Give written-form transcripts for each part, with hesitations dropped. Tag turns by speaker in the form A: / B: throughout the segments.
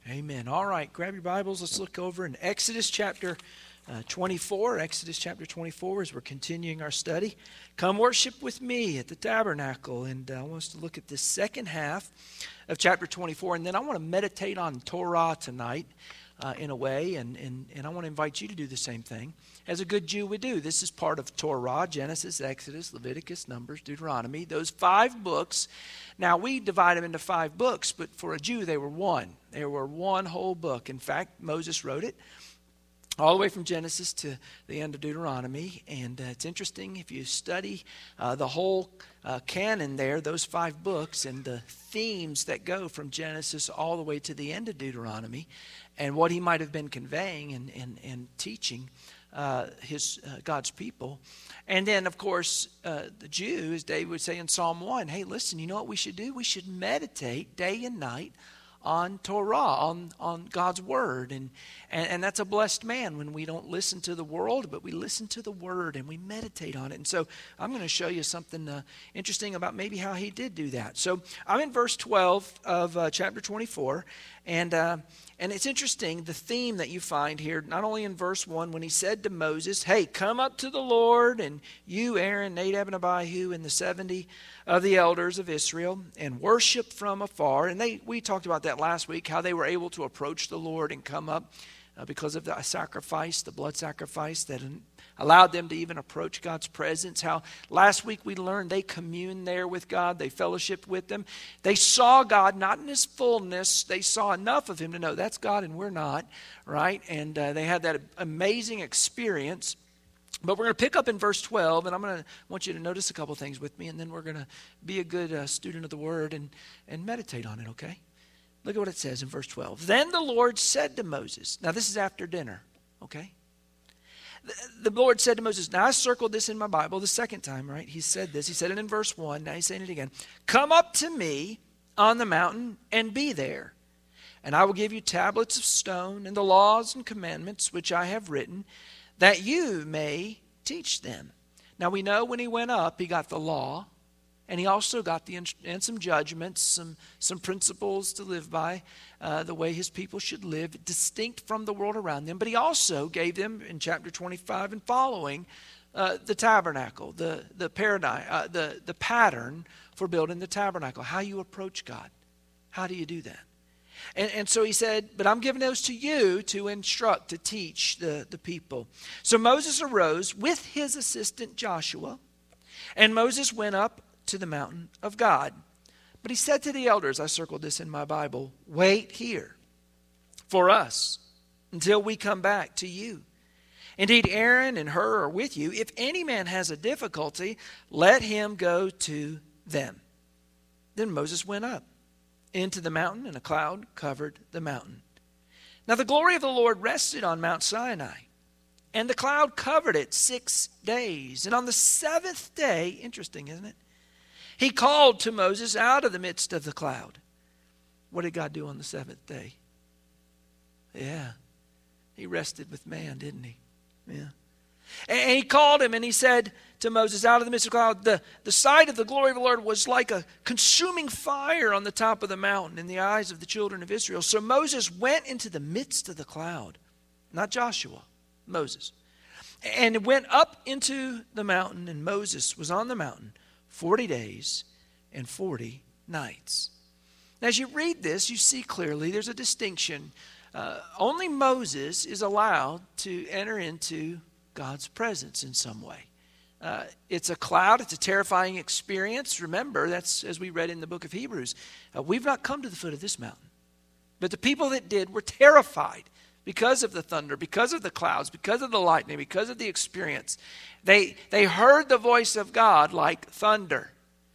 A: Amen. All right, grab your Bibles. Let's look over in Exodus chapter 24. Exodus chapter 24 as we're continuing our study. Come worship with me at the tabernacle. And I want us to look at this second half of chapter 24. And then I want to meditate on Torah tonight in a way. And I want to invite you to do the same thing. As a good Jew would do. This is part of Torah, Genesis, Exodus, Leviticus, Numbers, Deuteronomy. Those 5 books. Now, we divide them into 5 books, but for a Jew, they were one. They were one whole book. In fact, Moses wrote it all the way from Genesis to the end of Deuteronomy. And it's interesting if you study the whole canon there, those 5 books, and the themes that go from Genesis all the way to the end of Deuteronomy, and what he might have been conveying and teaching God's people. And then, of course, the Jew, as David would say in Psalm 1, hey, listen, you know what we should do? We should meditate day and night on Torah, on God's Word. And that's a blessed man when we don't listen to the world, but we listen to the Word and we meditate on it. And so I'm going to show you something interesting about maybe how he did do that. So I'm in verse 12 of chapter 24, and it's interesting, the theme that you find here, not only in verse 1, when he said to Moses, hey, come up to the Lord, and you, Aaron, Nadab, and Abihu, and the 70 of the elders of Israel, and worship from afar. And we talked about that last week, how they were able to approach the Lord and come up because of the sacrifice, the blood sacrifice that allowed them to even approach God's presence. How last week we learned they communed there with God. They fellowshiped with Him. They saw God not in His fullness. They saw enough of Him to know that's God and we're not, right? And they had that amazing experience. But we're going to pick up in verse 12, and I want you to notice a couple things with me, and then we're going to be a good student of the Word and meditate on it, okay? Look at what it says in verse 12. Then the Lord said to Moses, now this is after dinner, okay? The Lord said to Moses, now I circled this in my Bible the second time, right? He said this. He said it in verse 1. Now he's saying it again. Come up to me on the mountain and be there. And I will give you tablets of stone and the laws and commandments which I have written, that you may teach them. Now we know when he went up, he got the law. And he also got and some judgments, some principles to live by, the way his people should live, distinct from the world around them. But he also gave them, in chapter 25 and following, the tabernacle, the paradigm, the pattern for building the tabernacle, how you approach God. How do you do that? And so he said, but I'm giving those to you to instruct, to teach the people. So Moses arose with his assistant Joshua, and Moses went up to the mountain of God. But he said to the elders, I circled this in my Bible, wait here for us until we come back to you. Indeed, Aaron and Hur are with you. If any man has a difficulty, let him go to them. Then Moses went up into the mountain, and a cloud covered the mountain. Now the glory of the Lord rested on Mount Sinai, and the cloud covered it 6 days. And on the 7th day, interesting, isn't it? He called to Moses out of the midst of the cloud. What did God do on the 7th day? Yeah, he rested with man, didn't he? Yeah. And he called him and he said to Moses out of the midst of the cloud, the sight of the glory of the Lord was like a consuming fire on the top of the mountain in the eyes of the children of Israel. So Moses went into the midst of the cloud, not Joshua, Moses, and went up into the mountain, and Moses was on the mountain 40 days and 40 nights. Now, as you read this, you see clearly there's a distinction. Only Moses is allowed to enter into God's presence in some way. It's a cloud. It's a terrifying experience. Remember, that's as we read in the book of Hebrews. We've not come to the foot of this mountain. But the people that did were terrified because of the thunder, because of the clouds, because of the lightning, because of the experience. They heard the voice of God like thunder.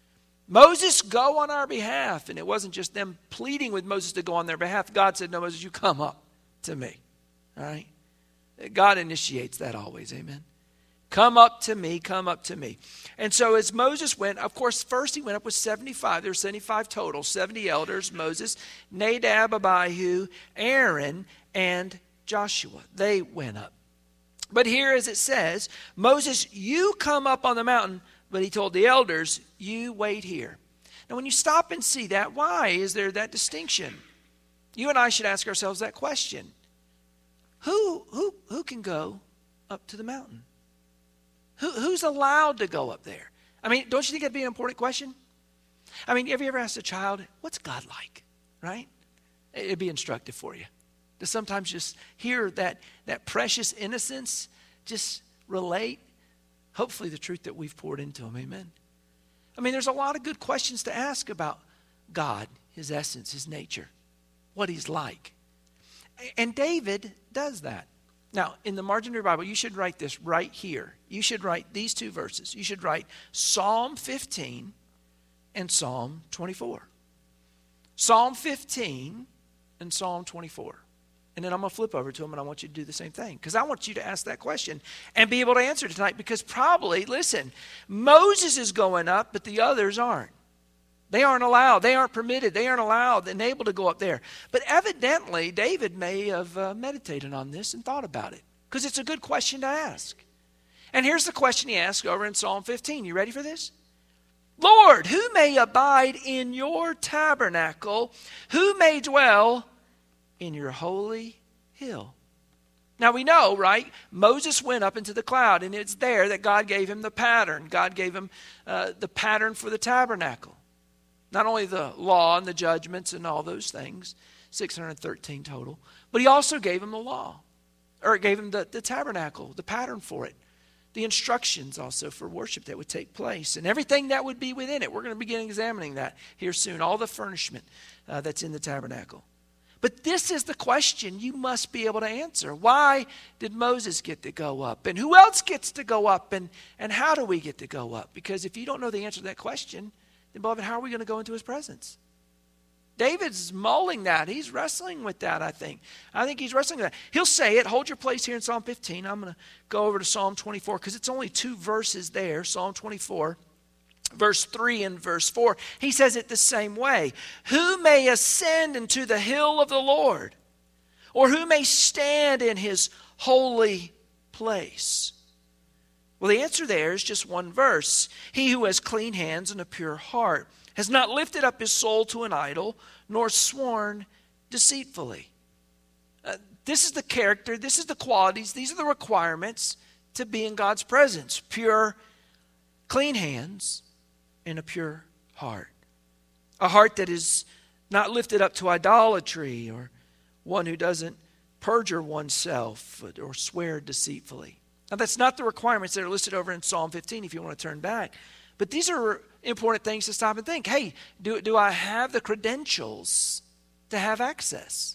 A: Moses, go on our behalf. And it wasn't just them pleading with Moses to go on their behalf. God said, no, Moses, you come up to me. All right? God initiates that always. Amen. Come up to me, come up to me. And so as Moses went, of course, first he went up with 75. There were 75 total, 70 elders, Moses, Nadab, Abihu, Aaron, and Joshua. They went up. But here, as it says, Moses, you come up on the mountain, but he told the elders, you wait here. Now, when you stop and see that, why is there that distinction? you and I should ask ourselves that question. Who can go up to the mountain? Who's allowed to go up there? I mean, don't you think that'd be an important question? I mean, have you ever asked a child, what's God like? Right? It'd be instructive for you to sometimes just hear that precious innocence, just relate, hopefully, the truth that we've poured into them. Amen. I mean, there's a lot of good questions to ask about God, his essence, his nature, what he's like. And David does that. Now, in the margin of your Bible, you should write this right here. You should write these two verses. You should write Psalm 15 and Psalm 24. Psalm 15 and Psalm 24. And then I'm going to flip over to them, and I want you to do the same thing. Because I want you to ask that question and be able to answer it tonight. Because probably, listen, Moses is going up, but the others aren't. They aren't allowed. They aren't permitted. They aren't allowed and able to go up there. But evidently, David may have meditated on this and thought about it. Because it's a good question to ask. And here's the question he asked over in Psalm 15. You ready for this? Lord, who may abide in your tabernacle? Who may dwell in your holy hill? Now we know, right? Moses went up into the cloud, and it's there that God gave him the pattern. God gave him the pattern for the tabernacle. Not only the law and the judgments and all those things, 613 total, but he also gave him the law, or gave him the tabernacle, the pattern for it, the instructions also for worship that would take place, and everything that would be within it. We're going to begin examining that here soon, all the furnishment that's in the tabernacle. But this is the question you must be able to answer. Why did Moses get to go up? And who else gets to go up? And how do we get to go up? Because if you don't know the answer to that question, then, beloved, how are we going to go into his presence? David's mulling that. He's wrestling with that, I think. I think he's wrestling with that. He'll say it. Hold your place here in Psalm 15. I'm going to go over to Psalm 24 because it's only 2 verses there. Psalm 24, verse 3 and verse 4. He says it the same way. Who may ascend into the hill of the Lord? Or who may stand in his holy place? Well, the answer there is just one verse. He who has clean hands and a pure heart has not lifted up his soul to an idol, nor sworn deceitfully. This is the character, this is the qualities, these are the requirements to be in God's presence. Pure, clean hands, and a pure heart. A heart that is not lifted up to idolatry, or one who doesn't perjure oneself or swear deceitfully. Now, that's not the requirements that are listed over in Psalm 15 if you want to turn back. But these are important things to stop and think. Hey, do I have the credentials to have access?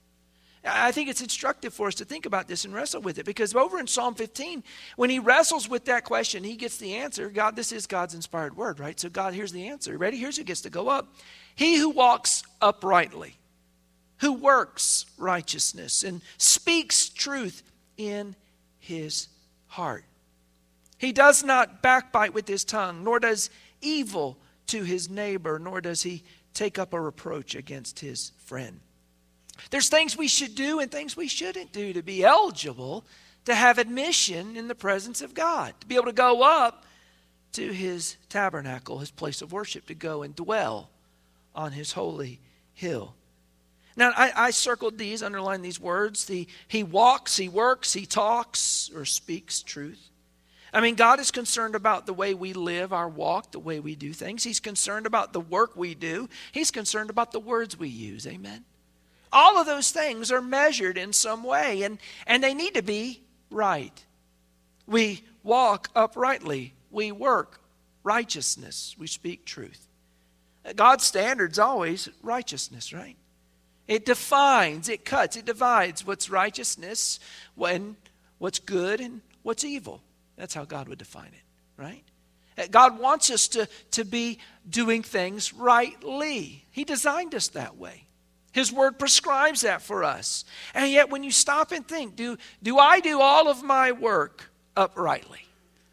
A: I think it's instructive for us to think about this and wrestle with it. Because over in Psalm 15, when he wrestles with that question, he gets the answer. God, this is God's inspired word, right? So God, here's the answer. Ready? Here's who gets to go up. He who walks uprightly, who works righteousness, and speaks truth in his heart. He does not backbite with his tongue, nor does evil to his neighbor, nor does he take up a reproach against his friend. There's things we should do and things we shouldn't do to be eligible to have admission in the presence of God, to be able to go up to his tabernacle, his place of worship, to go and dwell on his holy hill. Now, I circled these, underlined these words. He walks, he works, he talks, or speaks truth. I mean, God is concerned about the way we live our walk, the way we do things. He's concerned about the work we do. He's concerned about the words we use. Amen? All of those things are measured in some way, and they need to be right. We walk uprightly. We work righteousness. We speak truth. God's standard's always righteousness, right? It defines, it cuts, it divides what's righteousness, what's good, and what's evil. That's how God would define it, right? God wants us to be doing things rightly. He designed us that way. His word prescribes that for us. And yet when you stop and think, do I do all of my work uprightly?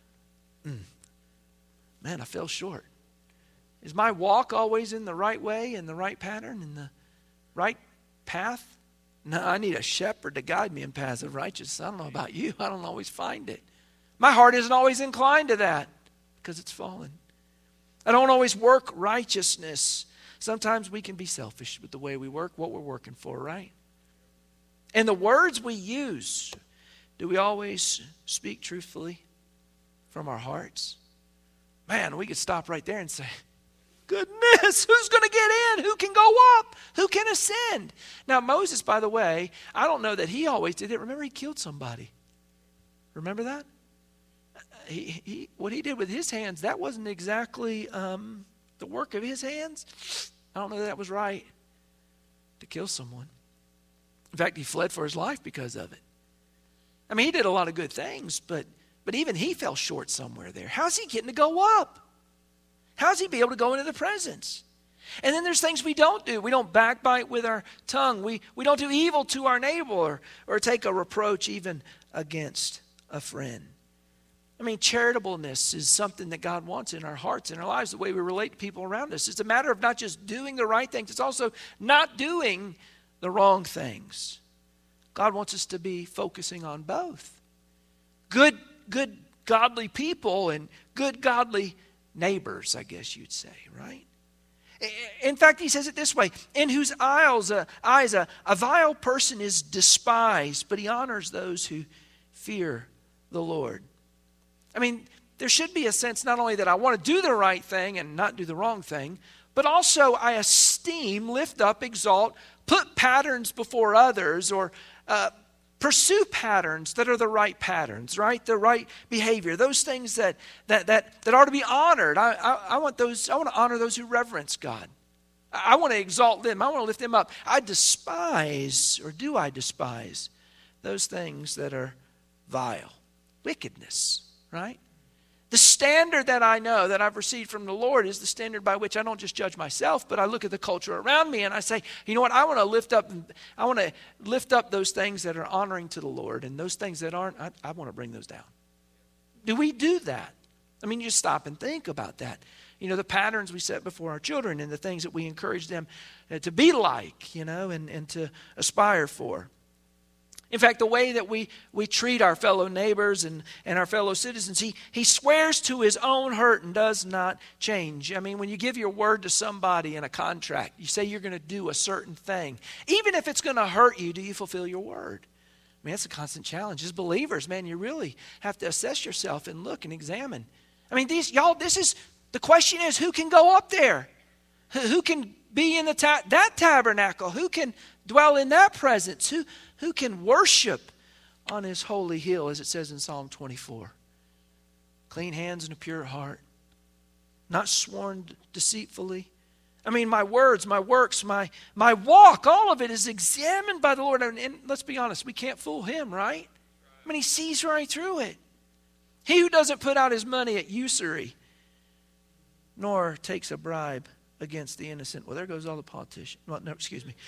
A: Man, I fell short. Is my walk always in the right way, in the right pattern, in the right path? No, I need a shepherd to guide me in paths of righteousness. I don't know about you. I don't always find it. My heart isn't always inclined to that because it's fallen. I don't always work righteousness Sometimes we can be selfish with the way we work, what we're working for, right? And the words we use, do we always speak truthfully from our hearts? Man, we could stop right there and say, goodness, who's going to get in? Who can go up? Who can ascend? Now, Moses, by the way, I don't know that he always did it. Remember, he killed somebody. Remember that? What he did with his hands, that wasn't exactly the work of his hands. I don't know that was right to kill someone. In fact, he fled for his life because of it. I mean, he did a lot of good things, but even he fell short somewhere there. How's he getting to go up? How's he be able to go into the presence? And then there's things we don't do. We don't backbite with our tongue. We don't do evil to our neighbor or take a reproach even against a friend. I mean, charitableness is something that God wants in our hearts, in our lives, the way we relate to people around us. It's a matter of not just doing the right things, it's also not doing the wrong things. God wants us to be focusing on both. Good godly people and good godly neighbors, I guess you'd say, right? In fact, he says it this way, in whose eyes a vile person is despised, but he honors those who fear the Lord. I mean, there should be a sense not only that I want to do the right thing and not do the wrong thing, but also I esteem, lift up, exalt, put patterns before others, or pursue patterns that are the right patterns, right? The right behavior. Those things that are to be honored. I want to honor those who reverence God. I want to exalt them. I want to lift them up. I despise those things that are vile. Wickedness, right? The standard that I know that I've received from the Lord is the standard by which I don't just judge myself, but I look at the culture around me and I say, you know what, I want to lift up those things that are honoring to the Lord, and those things that aren't, I want to bring those down. Do we do that? I mean, you just stop and think about that. You know, the patterns we set before our children and the things that we encourage them to be like, you know, and to aspire for. In fact, the way that we treat our fellow neighbors and our fellow citizens, he swears to his own hurt and does not change. I mean, when you give your word to somebody in a contract, you say you're going to do a certain thing. Even if it's going to hurt you, do you fulfill your word? I mean, that's a constant challenge. As believers, man, you really have to assess yourself and look and examine. I mean, the question is, who can go up there? Who can be in that tabernacle? Who can dwell in that presence? Who can worship on his holy hill, as it says in Psalm 24? Clean hands and a pure heart, not sworn deceitfully. I mean, my words, my works, my walk, all of it is examined by the Lord. And let's be honest, we can't fool him, right? I mean, he sees right through it. He who doesn't put out his money at usury, nor takes a bribe against the innocent. Well, there goes all the politicians. Well, no, excuse me.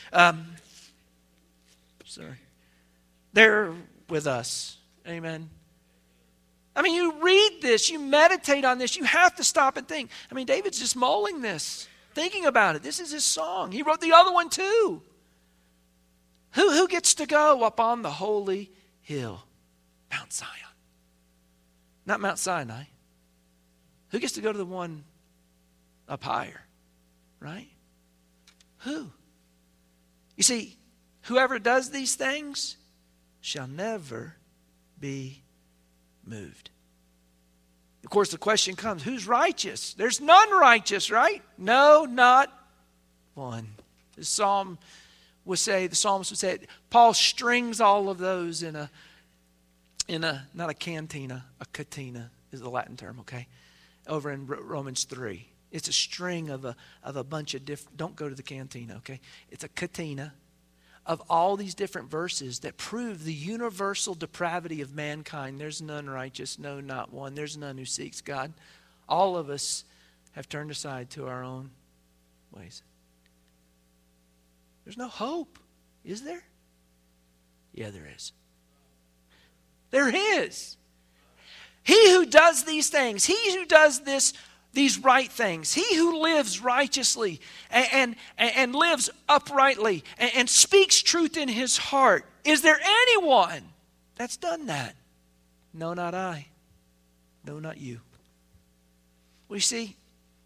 A: Sorry. They're with us. Amen. I mean, you read this, you meditate on this, you have to stop and think. I mean, David's just mulling this, thinking about it. This is his song. He wrote the other one too. Who gets to go up on the holy hill? Mount Zion. Not Mount Sinai. Who gets to go to the one up higher? Right? Who? You see, whoever does these things shall never be moved. Of course, the question comes, who's righteous? There's none righteous, right? No, not one. The psalmist would say, Paul strings all of those in a not a cantina, a katina is the Latin term, okay? Over in Romans 3. It's a string of a bunch of different, don't go to the cantina, okay? It's a katina of all these different verses that prove the universal depravity of mankind. There's none righteous, no, not one. There's none who seeks God. All of us have turned aside to our own ways. There's no hope, is there? Yeah, there is. There is. He who does these things, he who does these right things, he who lives righteously and lives uprightly and speaks truth in his heart. Is there anyone that's done that? No, not I. No, not you. We see,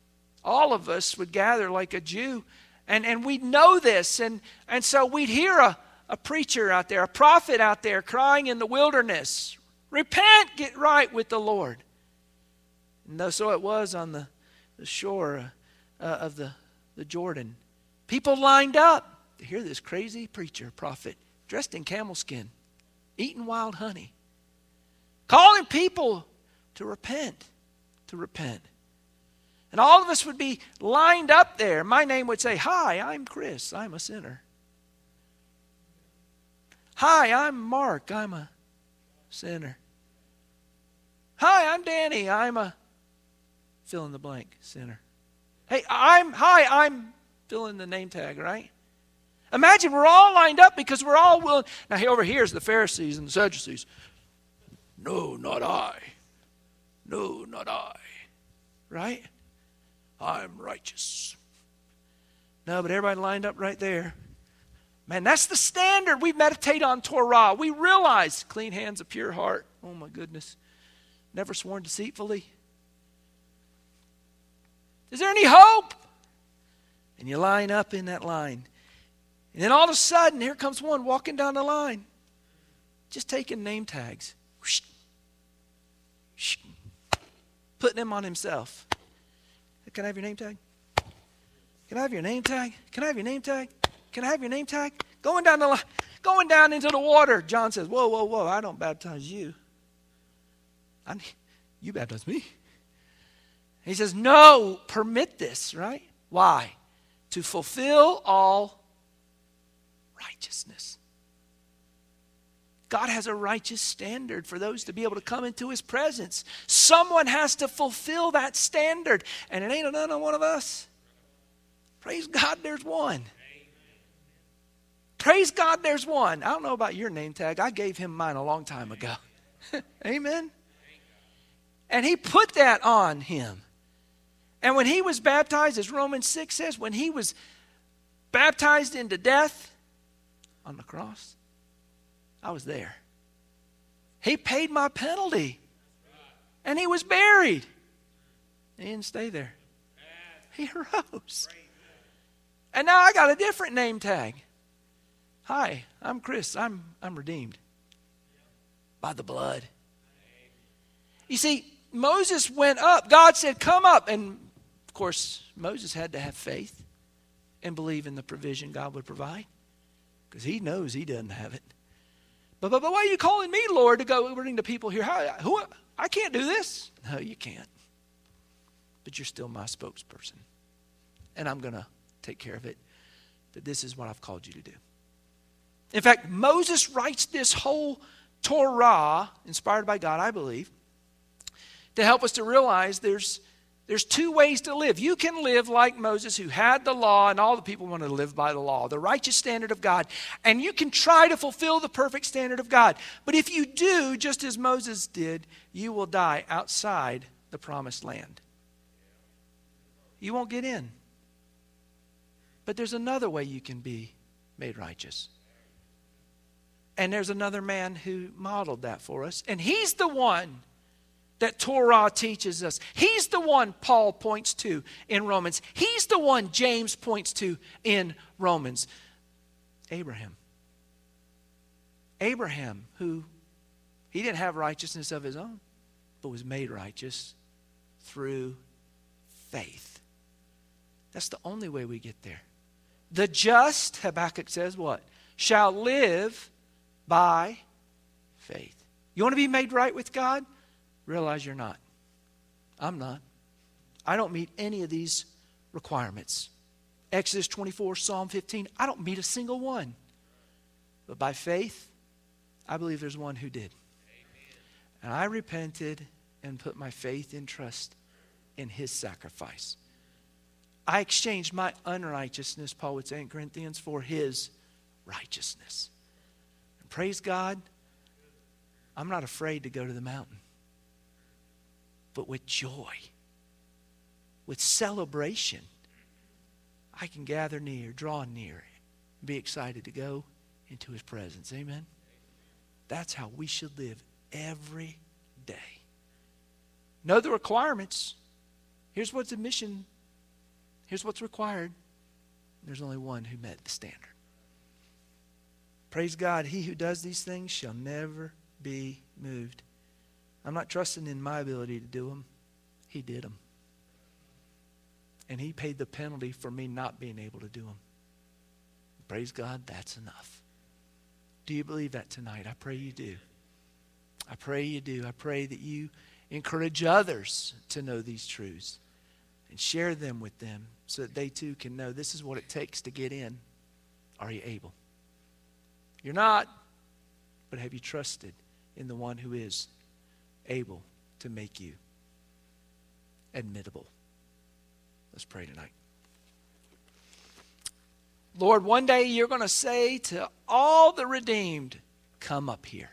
A: all of us would gather like a Jew. And we'd know this. And so we'd hear a preacher out there, a prophet out there crying in the wilderness, repent, get right with the Lord. And so it was on the shore of the Jordan. People lined up to hear this crazy preacher, prophet, dressed in camel skin, eating wild honey, calling people to repent, to repent. And all of us would be lined up there. My name would say, hi, I'm Chris, I'm a sinner. Hi, I'm Mark, I'm a sinner. Hi, I'm Danny, I'm a fill in the blank sinner. Hey, I'm fill in the name tag, right? Imagine we're all lined up because we're all willing. Now, over here is the Pharisees and the Sadducees. No, not I. No, not I. Right? I'm righteous. No, but everybody lined up right there. Man, that's the standard. We meditate on Torah. We realize clean hands, a pure heart. Oh my goodness. Never sworn deceitfully. Is there any hope? And you line up in that line. And then all of a sudden, here comes one walking down the line. Just taking name tags. Putting them on himself. Can I have your name tag? Can I have your name tag? Can I have your name tag? Can I have your name tag? Going down the line, going down into the water. John says, whoa, whoa, whoa, I don't baptize you. You baptize me. He says, no, permit this, right? Why? To fulfill all righteousness. God has a righteous standard for those to be able to come into his presence. Someone has to fulfill that standard. And it ain't another one of us. Praise God, there's one. Praise God, there's one. I don't know about your name tag. I gave him mine a long time ago. Amen. And he put that on him. And when he was baptized, as Romans 6 says, when he was baptized into death on the cross, I was there. He paid my penalty. And he was buried. He didn't stay there. He rose. And now I got a different name tag. Hi, I'm Chris. I'm redeemed by the blood. You see, Moses went up. God said, come up. And of course, Moses had to have faith and believe in the provision God would provide. Because he knows he doesn't have it. But why are you calling me, Lord, to go bring the people here? I can't do this. No, you can't. But you're still my spokesperson. And I'm going to take care of it. That this is what I've called you to do. In fact, Moses writes this whole Torah, inspired by God, I believe, to help us to realize there's two ways to live. You can live like Moses, who had the law, and all the people wanted to live by the law, the righteous standard of God. And you can try to fulfill the perfect standard of God. But if you do, just as Moses did, you will die outside the promised land. You won't get in. But there's another way you can be made righteous. And there's another man who modeled that for us. And he's the one that Torah teaches us. He's the one Paul points to in Romans. He's the one James points to in Romans. Abraham. Abraham, who he didn't have righteousness of his own, but was made righteous through faith. That's the only way we get there. The just, Habakkuk says what? Shall live by faith. You want to be made right with God? Realize you're not. I'm not. I don't meet any of these requirements. Exodus 24, Psalm 15, I don't meet a single one. But by faith, I believe there's one who did. Amen. And I repented and put my faith and trust in his sacrifice. I exchanged my unrighteousness, Paul would say in Corinthians, for his righteousness. And praise God, I'm not afraid to go to the mountain. But with joy, with celebration, I can gather near, draw near, and be excited to go into his presence. Amen? That's how we should live every day. Know the requirements. Here's what the mission Here's what's required. There's only one who met the standard. Praise God, he who does these things shall never be moved. I'm not trusting in my ability to do them. He did them. And he paid the penalty for me not being able to do them. Praise God, that's enough. Do you believe that tonight? I pray you do. I pray you do. I pray that you encourage others to know these truths and share them with them so that they too can know this is what it takes to get in. Are you able? You're not, but have you trusted in the one who is able to make you admittable? Let's pray tonight. Lord, one day you're going to say to all the redeemed, come up here.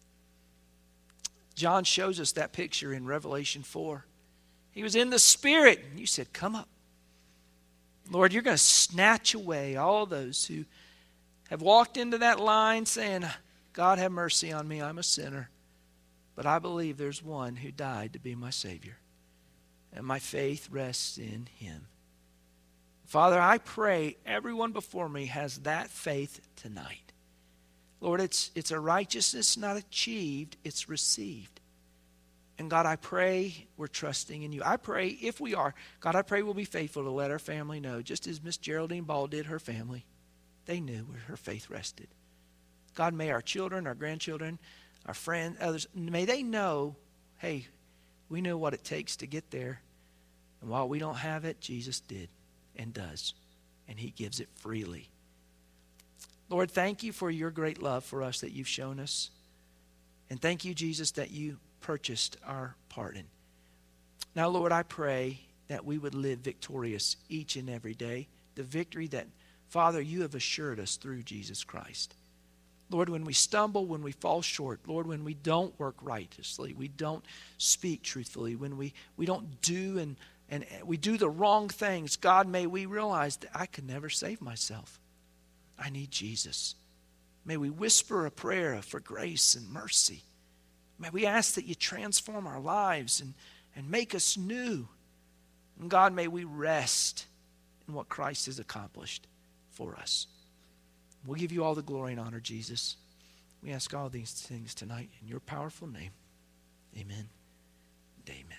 A: John shows us that picture in Revelation 4. He was in the Spirit, and you said, come up. Lord, you're going to snatch away all those who have walked into that line saying, God, have mercy on me, I'm a sinner. But I believe there's one who died to be my Savior. And my faith rests in him. Father, I pray everyone before me has that faith tonight. Lord, it's a righteousness not achieved, it's received. And God, I pray we're trusting in you. I pray if we are, God, I pray we'll be faithful to let our family know, just as Miss Geraldine Ball did her family. They knew where her faith rested. God, may our children, our grandchildren, our friends, others, may they know, hey, we know what it takes to get there. And while we don't have it, Jesus did and does. And he gives it freely. Lord, thank you for your great love for us that you've shown us. And thank you, Jesus, that you purchased our pardon. Now, Lord, I pray that we would live victorious each and every day. The victory that, Father, you have assured us through Jesus Christ. Lord, when we stumble, when we fall short, Lord, when we don't work righteously, we don't speak truthfully, when we don't do and we do the wrong things, God, may we realize that I could never save myself. I need Jesus. May we whisper a prayer for grace and mercy. May we ask that you transform our lives and make us new. And God, may we rest in what Christ has accomplished for us. We'll give you all the glory and honor, Jesus. We ask all these things tonight in your powerful name. Amen and amen.